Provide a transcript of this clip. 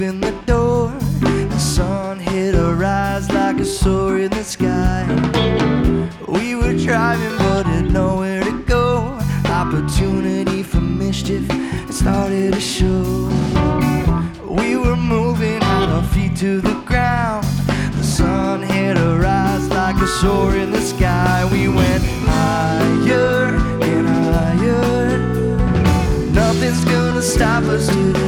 In the door, the sun hit a rise like a sword in the sky. We were driving but had nowhere to go. Opportunity for mischief started to show. We were moving our feet to the ground. The sun hit a rise like a sword in the sky. We went higher and higher. Nothing's gonna stop us today.